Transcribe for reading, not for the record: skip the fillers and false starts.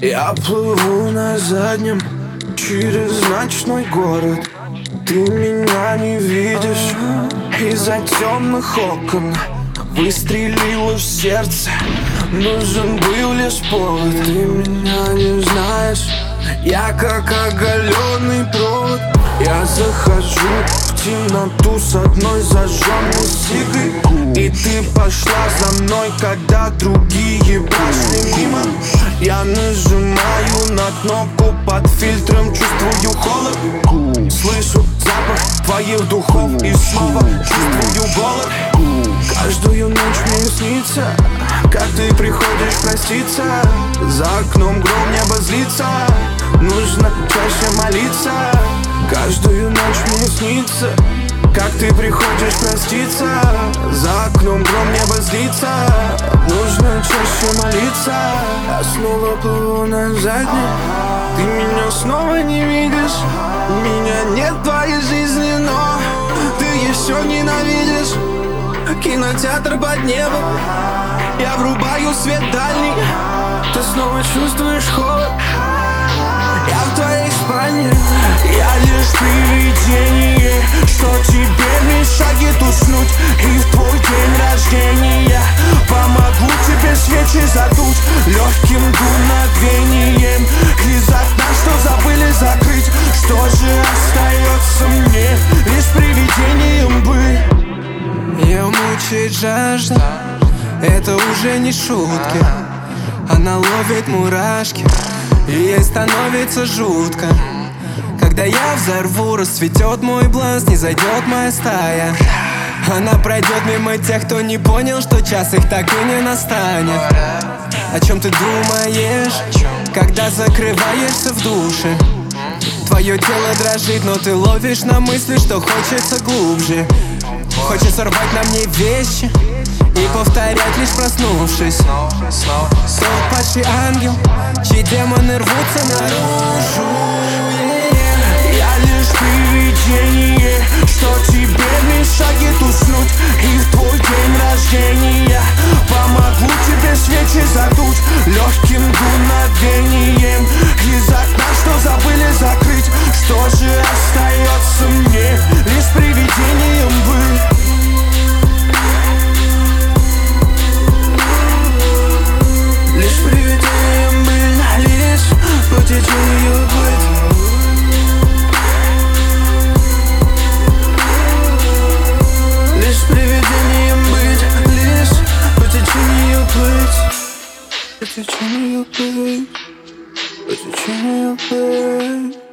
Я плыву на заднем через ночной город. Ты меня не видишь из-за темных окон. Выстрелила в сердце, нужен был лишь повод. Ты меня не знаешь, я как оголенный провод. Я захожу в темноту с одной зажженной сигой, и ты пошла за мной, когда другие прошли мимо. Я нажимаю на кнопку под фильтром, чувствую холод. Слышу запах твоих духов и снова чувствую голод. Каждую ночь мне снится, как ты приходишь проститься. За окном гром, небо злится, нужно чаще молиться. Каждую ночь мне снится, как ты приходишь проститься. За окном гром, небо злится, нужно чаще молиться. Я снова плыву на заднем, ты меня снова не видишь. У меня нет твоей жизни, но ты еще ненавидишь. Кинотеатр под небом, я врубаю свет дальний. Ты снова чувствуешь холод, я в твоей спальне. Я лишь привидение, что тебе мешает уснуть. И в твой день рождения помогу тебе свечи задуть легким дуновением из окна, что забыли закрыть. Что же остается мне? Лишь привидением быть. Ее мучает жажда, это уже не шутки. Она ловит мурашки, и ей становится жутко. Когда я взорву, расцветет мой бласт, не зайдет моя стая. Она пройдет мимо тех, кто не понял, что час их так и не настанет. О чем ты думаешь, когда закрываешься в душе? Твое тело дрожит, но ты ловишь на мысли, что хочется глубже. Хочется рвать на мне вещи и повторять, лишь проснувшись. Тот падший ангел, чьи демоны рвутся наружу. Я лишь привидение, что тебе мешает уснуть. И в твой день рождения помогу тебе свечи задуть легким дуновением из окна, что забыли закрыть. Что же остается мне? Лишь привидением быть. Лишь привидением быть, лишь по течению быть. Лишь привидением быть, лишь по течению плыть. По течению плыть, по течению плыть.